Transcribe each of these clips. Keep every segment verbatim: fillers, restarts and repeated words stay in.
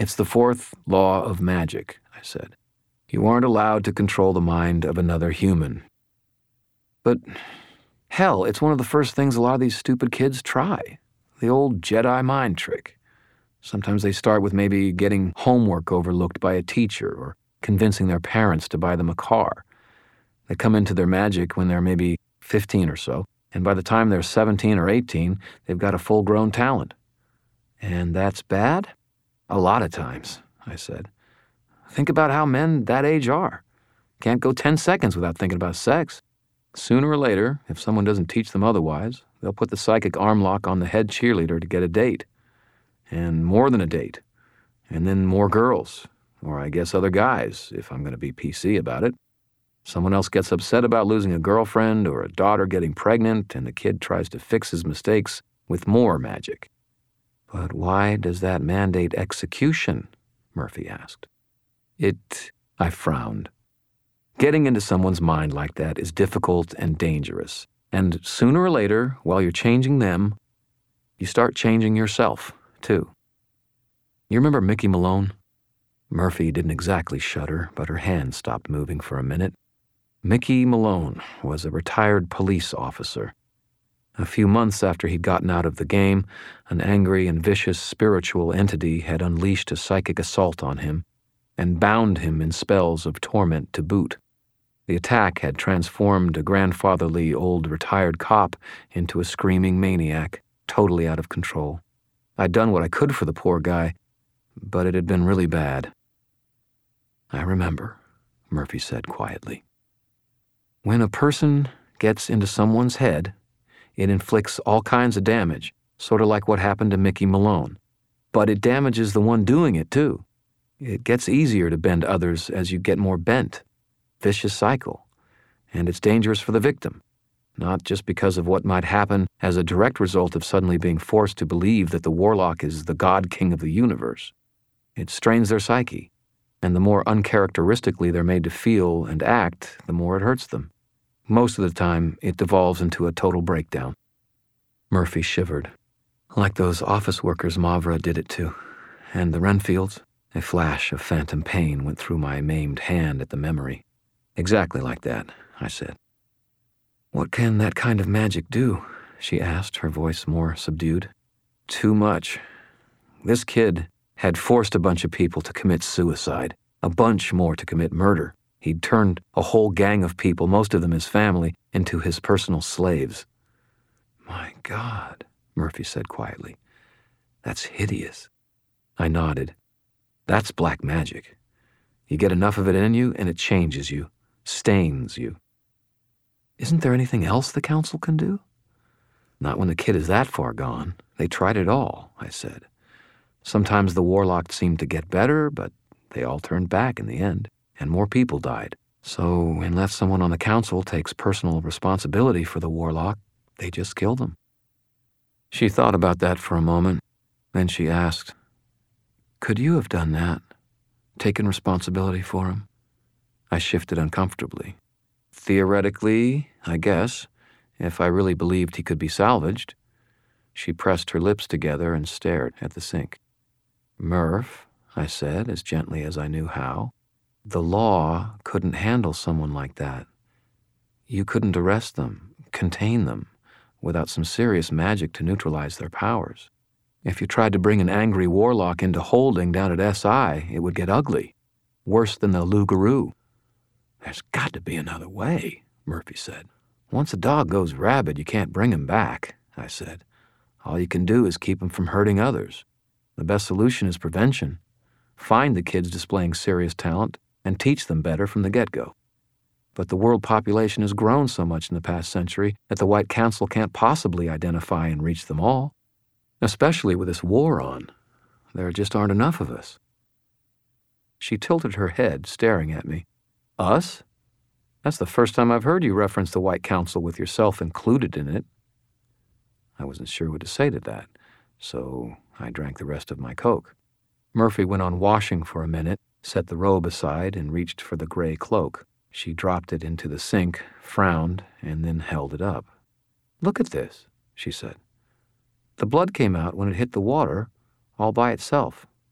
It's the fourth law of magic, I said. You aren't allowed to control the mind of another human. But, hell, it's one of the first things a lot of these stupid kids try. The old Jedi mind trick. Sometimes they start with maybe getting homework overlooked by a teacher or convincing their parents to buy them a car. They come into their magic when they're maybe fifteen or so, and by the time they're seventeen or eighteen, they've got a full-grown talent. And that's bad? A lot of times, I said. Think about how men that age are. Can't go ten seconds without thinking about sex. Sooner or later, if someone doesn't teach them otherwise, they'll put the psychic arm lock on the head cheerleader to get a date. And more than a date. And then more girls. Or I guess other guys, if I'm going to be P C about it. Someone else gets upset about losing a girlfriend or a daughter getting pregnant, and the kid tries to fix his mistakes with more magic. But why does that mandate execution? Murphy asked. It, I frowned. Getting into someone's mind like that is difficult and dangerous. And sooner or later, while you're changing them, you start changing yourself, too. You remember Mickey Malone? Murphy didn't exactly shudder, but her hand stopped moving for a minute. Mickey Malone was a retired police officer. A few months after he'd gotten out of the game, an angry and vicious spiritual entity had unleashed a psychic assault on him and bound him in spells of torment to boot. The attack had transformed a grandfatherly old retired cop into a screaming maniac, totally out of control. I'd done what I could for the poor guy, but it had been really bad. I remember, Murphy said quietly. When a person gets into someone's head, it inflicts all kinds of damage, sort of like what happened to Mickey Malone. But it damages the one doing it, too. It gets easier to bend others as you get more bent. Vicious cycle. And it's dangerous for the victim, not just because of what might happen as a direct result of suddenly being forced to believe that the warlock is the god king of the universe. It strains their psyche, and the more uncharacteristically they're made to feel and act, the more it hurts them. Most of the time, it devolves into a total breakdown. Murphy shivered. Like those office workers Mavra did it to. And the Renfields? A flash of phantom pain went through my maimed hand at the memory. Exactly like that, I said. What can that kind of magic do? She asked, her voice more subdued. Too much. This kid had forced a bunch of people to commit suicide, a bunch more to commit murder. He'd turned a whole gang of people, most of them his family, into his personal slaves. My God, Murphy said quietly. That's hideous. I nodded. That's black magic. You get enough of it in you, and it changes you, stains you. Isn't there anything else the council can do? Not when the kid is that far gone. They tried it all, I said. Sometimes the warlock seemed to get better, but they all turned back in the end, and more people died. So unless someone on the council takes personal responsibility for the warlock, they just kill them. She thought about that for a moment. Then she asked, Could you have done that? Taken responsibility for him? I shifted uncomfortably. Theoretically, I guess, if I really believed he could be salvaged. She pressed her lips together and stared at the sink. Murph, I said, as gently as I knew how, the law couldn't handle someone like that. You couldn't arrest them, contain them, without some serious magic to neutralize their powers. If you tried to bring an angry warlock into holding down at S I, it would get ugly, worse than the loup-garou. There's got to be another way, Murphy said. Once a dog goes rabid, you can't bring him back, I said. All you can do is keep him from hurting others. The best solution is prevention. Find the kids displaying serious talent and teach them better from the get-go. But the world population has grown so much in the past century that the White Council can't possibly identify and reach them all. Especially with this war on. There just aren't enough of us. She tilted her head, staring at me. Us? That's the first time I've heard you reference the White Council with yourself included in it. I wasn't sure what to say to that, so I drank the rest of my Coke. Murphy went on washing for a minute, set the robe aside, and reached for the gray cloak. She dropped it into the sink, frowned, and then held it up. Look at this, she said. The blood came out when it hit the water, all by itself.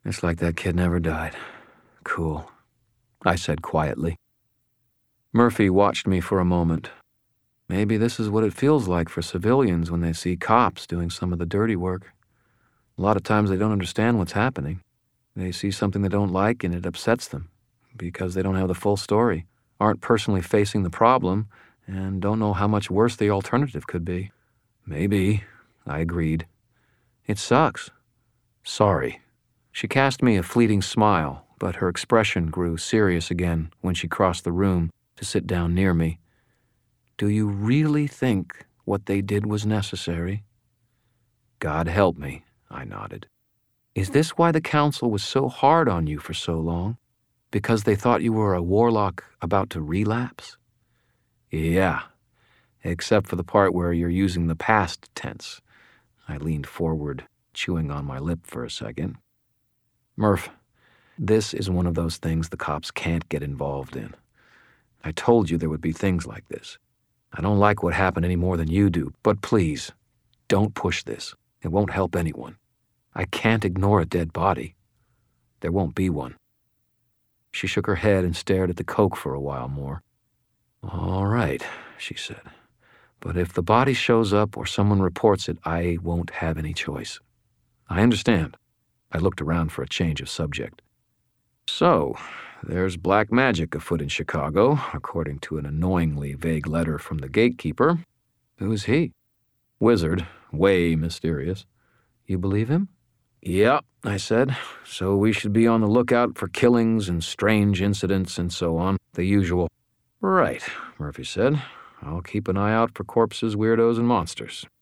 It's like that kid never died. Cool, I said quietly. Murphy watched me for a moment. Maybe this is what it feels like for civilians when they see cops doing some of the dirty work. A lot of times they don't understand what's happening. They see something they don't like and it upsets them because they don't have the full story, aren't personally facing the problem, and don't know how much worse the alternative could be. Maybe, I agreed. It sucks. Sorry. She cast me a fleeting smile, but her expression grew serious again when she crossed the room to sit down near me. Do you really think what they did was necessary? God help me, I nodded. Is this why the council was so hard on you for so long? Because they thought you were a warlock about to relapse? Yeah, except for the part where you're using the past tense. I leaned forward, chewing on my lip for a second. Murph, this is one of those things the cops can't get involved in. I told you there would be things like this. I don't like what happened any more than you do, but please, don't push this. It won't help anyone. I can't ignore a dead body. There won't be one. She shook her head and stared at the Coke for a while more. All right, she said. But if the body shows up or someone reports it, I won't have any choice. I understand. I looked around for a change of subject. So, there's black magic afoot in Chicago, according to an annoyingly vague letter from the gatekeeper. Who is he? Wizard, way mysterious. You believe him? Yeah, I said. So we should be on the lookout for killings and strange incidents and so on, the usual. Right, Murphy said. I'll keep an eye out for corpses, weirdos, and monsters.